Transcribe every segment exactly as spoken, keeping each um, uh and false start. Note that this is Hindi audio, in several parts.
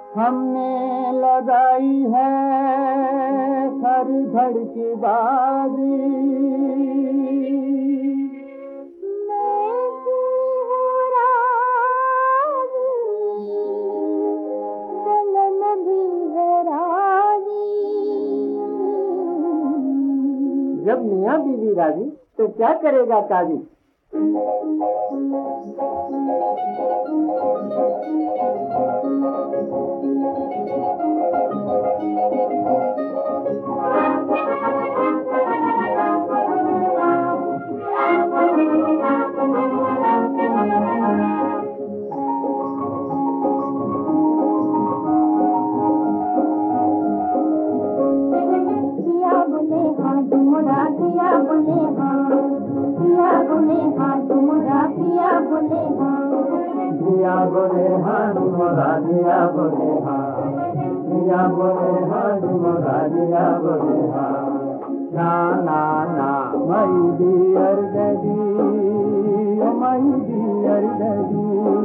हमने लगाई है खर धड़ की बाजी, जब मियाँ बीवी राजी तो क्या करेगा काजी। दिया बोले हाँ मोरा दिया बोले हाँ, दिया बोले हाँ मोरा दिया बोले हाँ। ना ना ना my dear daddy, my dear daddy,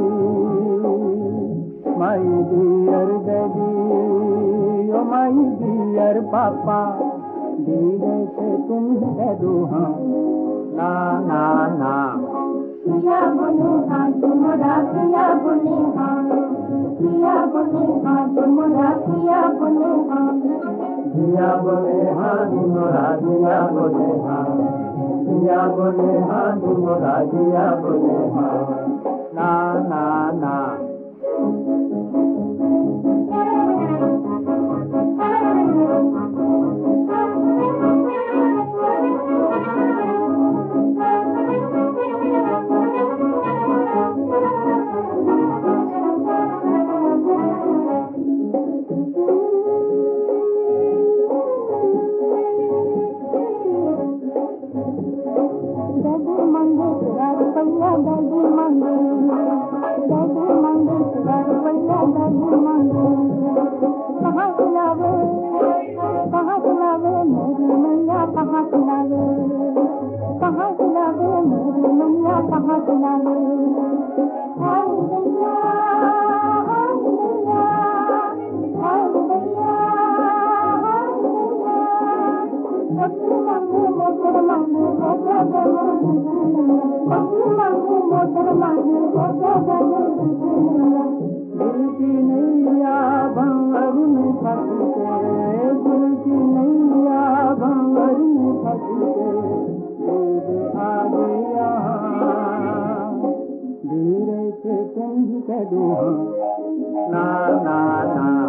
my dear daddy, my dear पापा, धीरे से तुम कह दो हाँ। ना ना ना किया बोले हाँ तुमरा किया बोले हाँ, किया बोले हाँ तुमरा किया बोले हाँ, दिया बोले हाँ तुमरा दिया बोले हाँ, दिया बोले हाँ तुमरा दिया बोले हाँ। ना ना ना दिल की नैया भंवर में फंस के, दिल की नैया भंवर में फंस के आ गया, धीरे से तुम कह दो ना ना ना